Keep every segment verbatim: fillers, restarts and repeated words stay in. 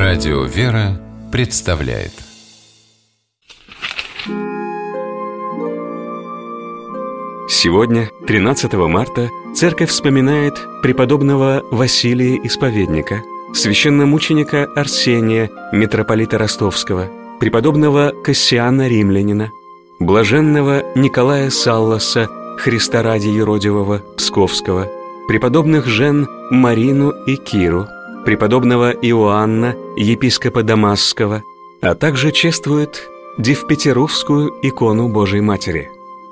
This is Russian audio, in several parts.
Радио «Вера» представляет. Сегодня, тринадцатого марта, Церковь вспоминает преподобного Василия Исповедника, священномученика Арсения, митрополита Ростовского, преподобного Кассиана Римлянина, блаженного Николая Салласа, Христа ради Еродивого Псковского, преподобных жен Марину и Киру, преподобного Иоанна, епископа Дамасского, а также чествует Дивпетерувскую икону Божией Матери.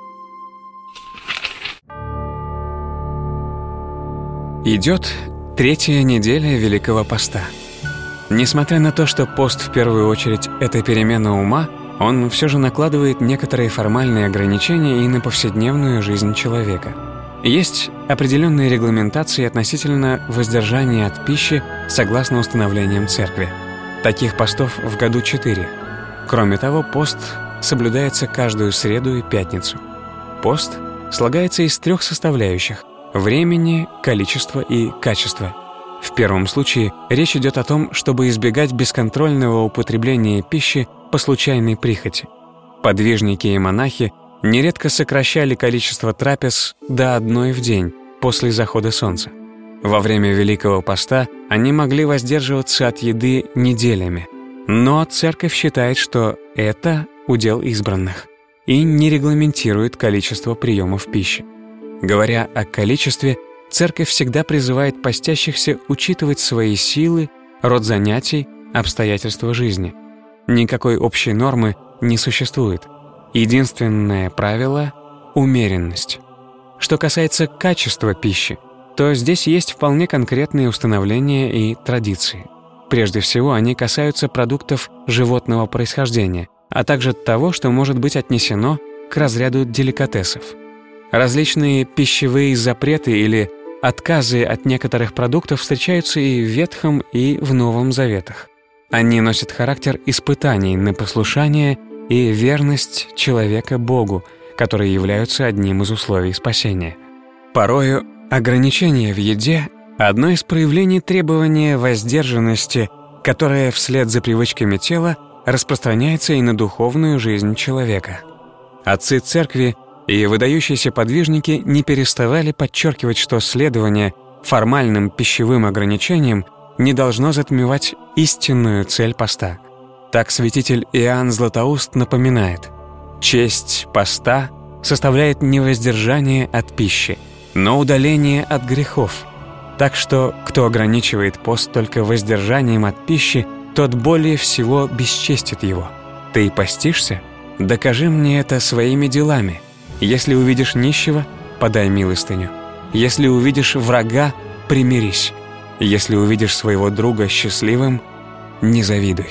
Идет третья неделя Великого Поста. Несмотря на то, что пост в первую очередь – это перемена ума, он все же накладывает некоторые формальные ограничения и на повседневную жизнь человека. Есть определенные регламентации относительно воздержания от пищи согласно установлениям Церкви. Таких постов в году четыре. Кроме того, пост соблюдается каждую среду и пятницу. Пост слагается из трех составляющих – времени, количества и качества. В первом случае речь идет о том, чтобы избегать бесконтрольного употребления пищи по случайной прихоти. Подвижники и монахи нередко сокращали количество трапез до одной в день после захода солнца. Во время Великого Поста они могли воздерживаться от еды неделями, но Церковь считает, что это удел избранных и не регламентирует количество приемов пищи. Говоря о количестве, Церковь всегда призывает постящихся учитывать свои силы, род занятий, обстоятельства жизни. Никакой общей нормы не существует. Единственное правило – умеренность. Что касается качества пищи, то здесь есть вполне конкретные установления и традиции. Прежде всего, они касаются продуктов животного происхождения, а также того, что может быть отнесено к разряду деликатесов. Различные пищевые запреты или отказы от некоторых продуктов встречаются и в Ветхом, и в Новом Заветах. Они носят характер испытаний на послушание и верность человека Богу, которые являются одним из условий спасения. Порою ограничение в еде – одно из проявлений требования воздержанности, которое вслед за привычками тела распространяется и на духовную жизнь человека. Отцы Церкви и выдающиеся подвижники не переставали подчеркивать, что следование формальным пищевым ограничениям не должно затмевать истинную цель поста. Так святитель Иоанн Златоуст напоминает: честь поста составляет не воздержание от пищи, но удаление от грехов. Так что, кто ограничивает пост только воздержанием от пищи, тот более всего бесчестит его. Ты постишься? Докажи мне это своими делами. Если увидишь нищего, подай милостыню. Если увидишь врага, примирись. Если увидишь своего друга счастливым, не завидуй.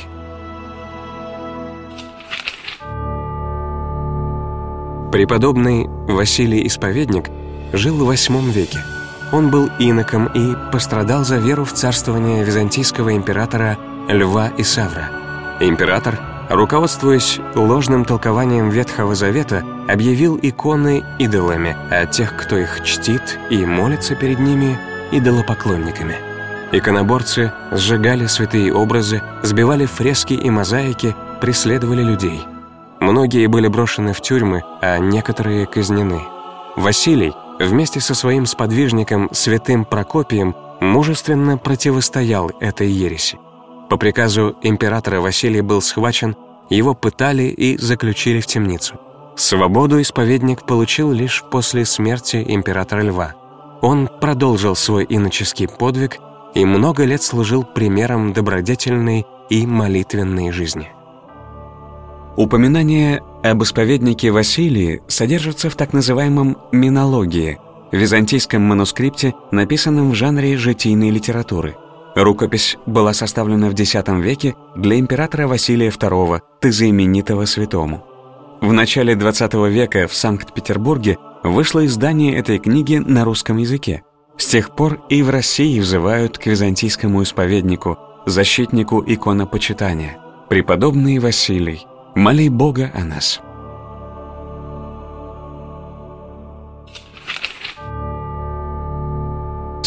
Преподобный Василий Исповедник жил в восьмом веке. Он был иноком и пострадал за веру в царствование византийского императора Льва Исавра. Император, руководствуясь ложным толкованием Ветхого Завета, объявил иконы идолами, а тех, кто их чтит и молится перед ними, идолопоклонниками. Иконоборцы сжигали святые образы, сбивали фрески и мозаики, преследовали людей. Многие были брошены в тюрьмы, а некоторые казнены. Василий вместе со своим сподвижником святым Прокопием мужественно противостоял этой ереси. По приказу императора Василий был схвачен, его пытали и заключили в темницу. Свободу исповедник получил лишь после смерти императора Льва. Он продолжил свой иноческий подвиг и много лет служил примером добродетельной и молитвенной жизни. Упоминание об исповеднике Василии содержится в так называемом «Минологии», византийском манускрипте, написанном в жанре житийной литературы. Рукопись была составлена в десятом веке для императора Василия второго, тезаименитого святому. В начале двадцатого века в Санкт-Петербурге вышло издание этой книги на русском языке. С тех пор и в России взывают к византийскому исповеднику, защитнику иконопочитания: преподобный Василий, моли Бога о нас.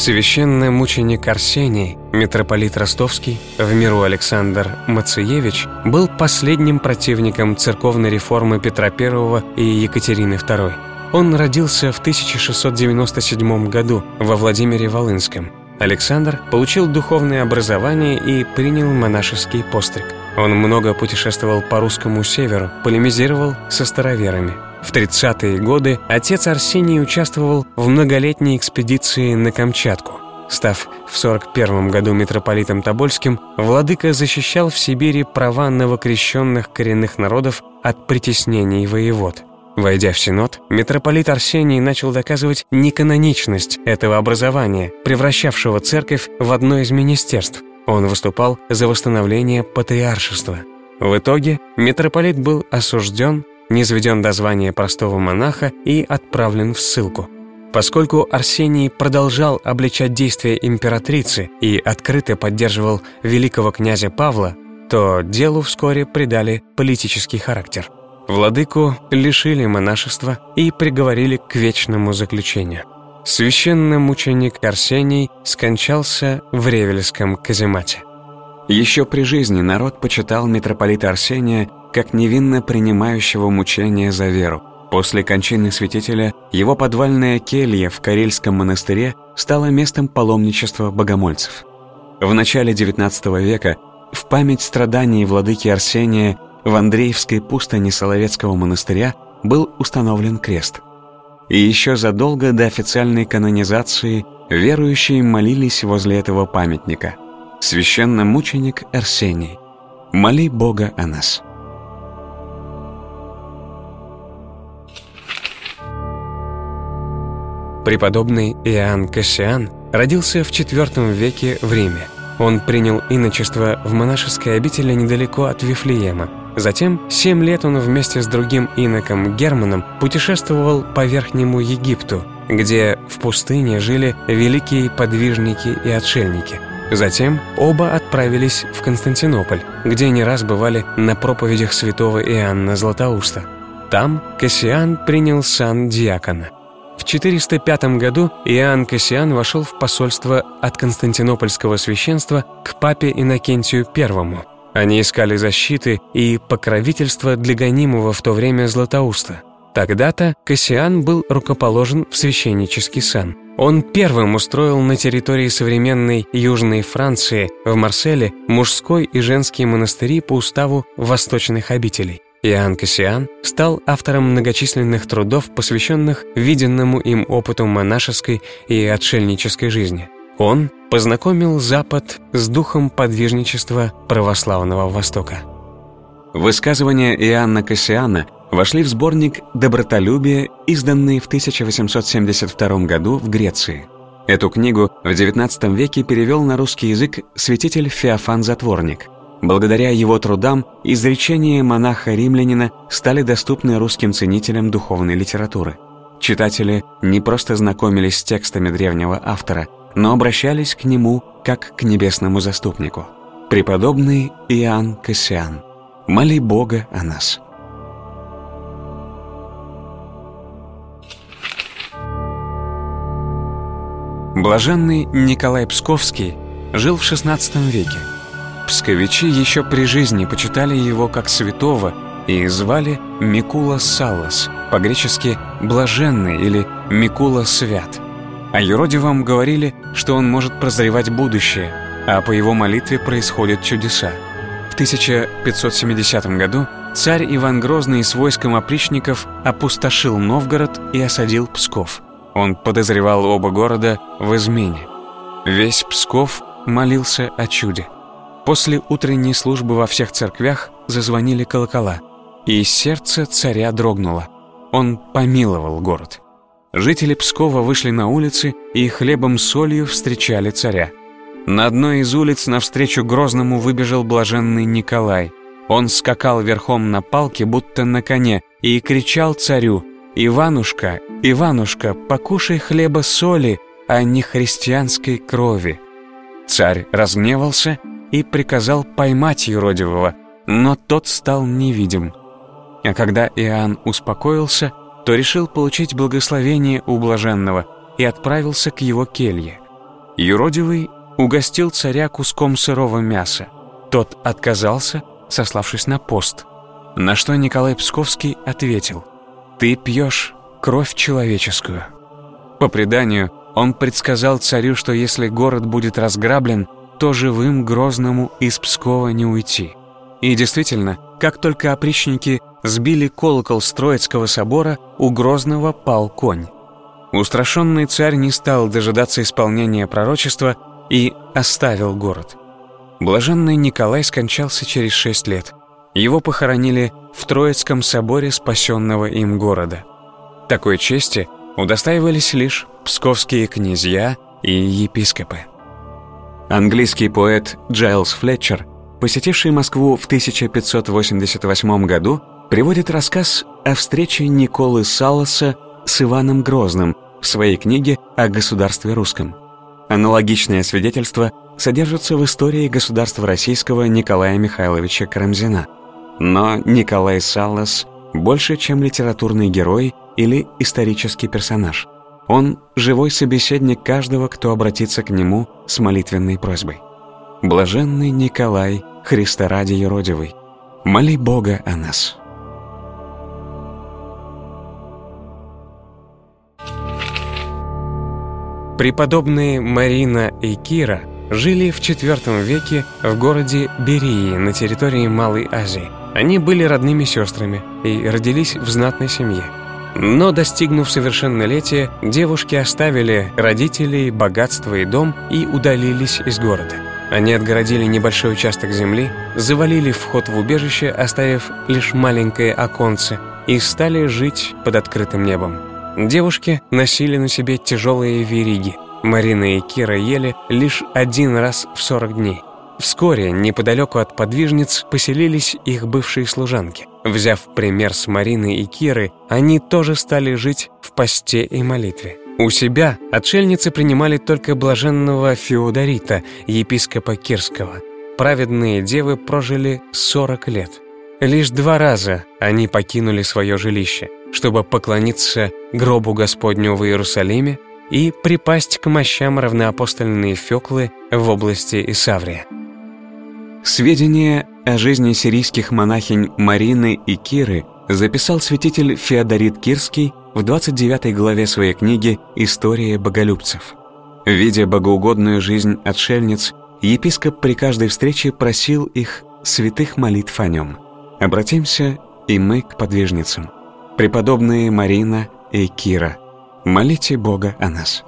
Священномученик Арсений, митрополит Ростовский, в миру Александр Мациевич, был последним противником церковной реформы Петра Первого и Екатерины Второй. Он родился в тысяча шестьсот девяносто седьмом году во Владимире Волынском. Александр получил духовное образование и принял монашеский постриг. Он много путешествовал по русскому северу, полемизировал со староверами. В тридцатые годы отец Арсений участвовал в многолетней экспедиции на Камчатку. Став в сорок первом году митрополитом Тобольским, владыка защищал в Сибири права новокрещенных коренных народов от притеснений воевод. Войдя в Синод, митрополит Арсений начал доказывать неканоничность этого образования, превращавшего церковь в одно из министерств. Он выступал за восстановление патриаршества. В итоге митрополит был осужден, низведен до звания простого монаха и отправлен в ссылку. Поскольку Арсений продолжал обличать действия императрицы и открыто поддерживал великого князя Павла, то делу вскоре придали политический характер. Владыку лишили монашества и приговорили к вечному заключению. Священномученик Арсений скончался в Ревельском каземате. Еще при жизни народ почитал митрополита Арсения как невинно принимающего мучения за веру. После кончины святителя его подвальная келья в Карельском монастыре стала местом паломничества богомольцев. В начале девятнадцатого века в память страданий владыки Арсения в Андреевской пустыне Соловецкого монастыря был установлен крест. И еще задолго до официальной канонизации верующие молились возле этого памятника: «Священномученик Арсений, моли Бога о нас». Преподобный Иоанн Кассиан родился в четвёртом веке в Риме. Он принял иночество в монашеской обители недалеко от Вифлеема. Затем семь лет он вместе с другим иноком Германом путешествовал по Верхнему Египту, где в пустыне жили великие подвижники и отшельники. Затем оба отправились в Константинополь, где не раз бывали на проповедях святого Иоанна Златоуста. Там Кассиан принял сан диакона. В четыреста пятом году Иоанн Кассиан вошел в посольство от константинопольского священства к папе Иннокентию Первому. Они искали защиты и покровительства для гонимого в то время Златоуста. Тогда-то Кассиан был рукоположен в священнический сан. Он первым устроил на территории современной Южной Франции, в Марселе, мужской и женский монастыри по уставу восточных обителей. Иоанн Кассиан стал автором многочисленных трудов, посвященных виденному им опыту монашеской и отшельнической жизни. Он познакомил Запад с духом подвижничества православного Востока. Высказывания Иоанна Кассиана вошли в сборник «Добротолюбие», изданный в тысяча восемьсот семьдесят втором году в Греции. Эту книгу в девятнадцатом веке перевел на русский язык святитель Феофан Затворник. Благодаря его трудам изречения монаха-римлянина стали доступны русским ценителям духовной литературы. Читатели не просто знакомились с текстами древнего автора, но обращались к нему как к небесному заступнику. Преподобный Иоанн Кассиан, моли Бога о нас. Блаженный Николай Псковский жил в шестнадцатом веке. Псковичи еще при жизни почитали его как святого и звали Микула Саллас, по-гречески «блаженный» или «Микула свят». О юродивом говорили, что он может прозревать будущее, а по его молитве происходят чудеса. В тысяча пятьсот семидесятом году царь Иван Грозный с войском опричников опустошил Новгород и осадил Псков. Он подозревал оба города в измене. Весь Псков молился о чуде. После утренней службы во всех церквях зазвонили колокола, и сердце царя дрогнуло. Он помиловал город. Жители Пскова вышли на улицы и хлебом-солью встречали царя. На одной из улиц навстречу Грозному выбежал блаженный Николай. Он скакал верхом на палке, будто на коне, и кричал царю: «Иванушка, Иванушка, покушай хлеба-соли, а не христианской крови». Царь разгневался и приказал поймать юродивого, но тот стал невидим. А когда Иоанн успокоился, то решил получить благословение у блаженного и отправился к его келье. Юродивый угостил царя куском сырого мяса. Тот отказался, сославшись на пост. На что Николай Псковский ответил: «Ты пьешь кровь человеческую». По преданию, он предсказал царю, что если город будет разграблен, то живым Грозному из Пскова не уйти. И действительно, как только опричники сбили колокол с Троицкого собора, у Грозного пал конь. Устрашенный царь не стал дожидаться исполнения пророчества и оставил город. Блаженный Николай скончался через шесть лет. Его похоронили в Троицком соборе спасенного им города. Такой чести удостаивались лишь псковские князья и епископы. Английский поэт Джайлс Флетчер, посетивший Москву в тысяча пятьсот восемьдесят восьмом году, приводит рассказ о встрече Николы Салласа с Иваном Грозным в своей книге о государстве русском. Аналогичное свидетельство содержится в истории государства российского Николая Михайловича Карамзина. Но Николай Саллас больше, чем литературный герой или исторический персонаж. Он – живой собеседник каждого, кто обратится к нему с молитвенной просьбой. Блаженный Николай, Христа ради юродивый, моли Бога о нас. Преподобные Марина и Кира жили в четвёртом веке в городе Берии на территории Малой Азии. Они были родными сестрами и родились в знатной семье. Но, достигнув совершеннолетия, девушки оставили родителей, богатство и дом и удалились из города. Они отгородили небольшой участок земли, завалили вход в убежище, оставив лишь маленькое оконце, и стали жить под открытым небом. Девушки носили на себе тяжелые вериги. Марина и Кира ели лишь один раз в сорок дней. Вскоре, неподалеку от подвижниц, поселились их бывшие служанки. Взяв пример с Марины и Киры, они тоже стали жить в посте и молитве. У себя отшельницы принимали только блаженного Феодорита, епископа Кирского. Праведные девы прожили сорок лет. Лишь два раза они покинули свое жилище, чтобы поклониться гробу Господню в Иерусалиме и припасть к мощам равноапостольной Феклы в области Исаврия. Сведения о жизни сирийских монахинь Марины и Киры записал святитель Феодорит Кирский в двадцать девятой главе своей книги «История боголюбцев». Видя богоугодную жизнь отшельниц, епископ при каждой встрече просил их святых молитв о нем. Обратимся и мы к подвижницам. Преподобные Марина и Кира, молите Бога о нас.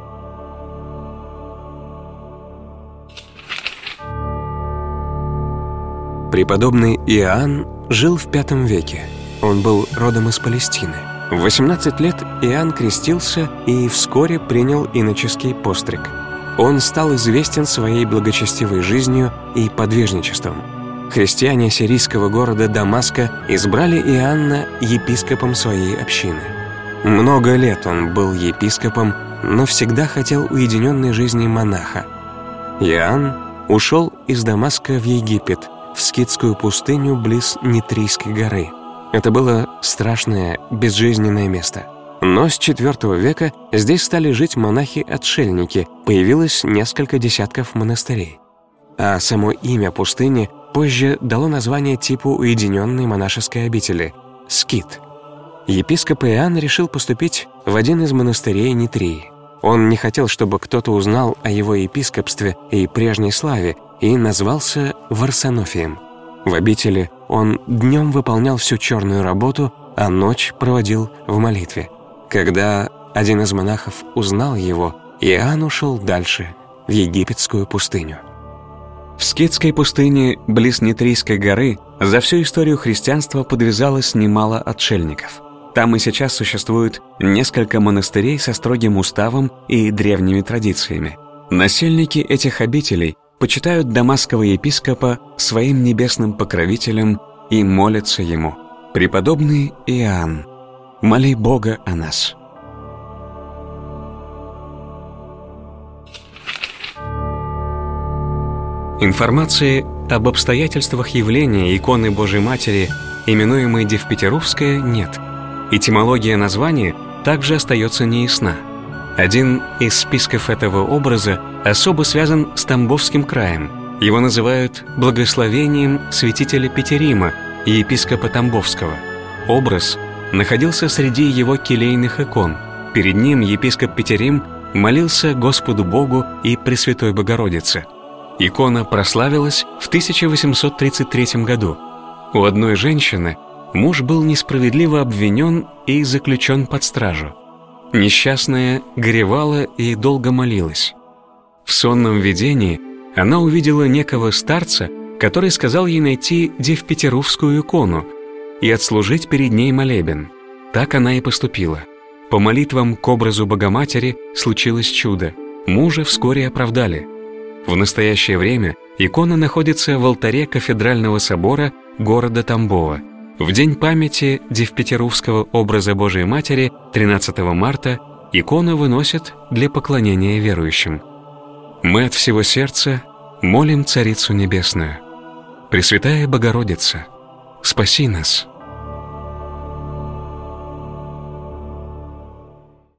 Преподобный Иоанн жил в пятом веке. Он был родом из Палестины. В восемнадцать лет Иоанн крестился и вскоре принял иноческий постриг. Он стал известен своей благочестивой жизнью и подвижничеством. Христиане сирийского города Дамаска избрали Иоанна епископом своей общины. Много лет он был епископом, но всегда хотел уединенной жизни монаха. Иоанн ушел из Дамаска в Египет, в скитскую пустыню близ Нитрийской горы. Это было страшное, безжизненное место. Но с четвёртого века здесь стали жить монахи-отшельники, появилось несколько десятков монастырей. А само имя пустыни позже дало название типу уединенной монашеской обители – скит. Епископ Иоанн решил поступить в один из монастырей Нитрии. Он не хотел, чтобы кто-то узнал о его епископстве и прежней славе, и назвался Варсонофием. В обители он днем выполнял всю черную работу, а ночь проводил в молитве. Когда один из монахов узнал его, Иоанн ушел дальше, в египетскую пустыню. В скитской пустыне, близ Нитрийской горы, за всю историю христианства подвязалось немало отшельников. Там и сейчас существует несколько монастырей со строгим уставом и древними традициями. Насельники этих обителей почитают дамасского епископа своим небесным покровителем и молятся ему: «Преподобный Иоанн, моли Бога о нас». Информации об обстоятельствах явления иконы Божией Матери, именуемой Девпетерувская, нет. Этимология названия также остается неясна. Один из списков этого образа особо связан с Тамбовским краем. Его называют благословением святителя Петерима и епископа Тамбовского. Образ находился среди его келейных икон. Перед ним епископ Петерим молился Господу Богу и Пресвятой Богородице. Икона прославилась в тысяча восемьсот тридцать третьем году. У одной женщины муж был несправедливо обвинен и заключен под стражу. Несчастная горевала и долго молилась. В сонном видении она увидела некого старца, который сказал ей найти Девпетерувскую икону и отслужить перед ней молебен. Так она и поступила. По молитвам к образу Богоматери случилось чудо. Мужа вскоре оправдали. В настоящее время икона находится в алтаре кафедрального собора города Тамбова. В день памяти Девпетерувского образа Божией Матери, тринадцатого марта, икону выносят для поклонения верующим. Мы от всего сердца молим Царицу Небесную. Пресвятая Богородица, спаси нас!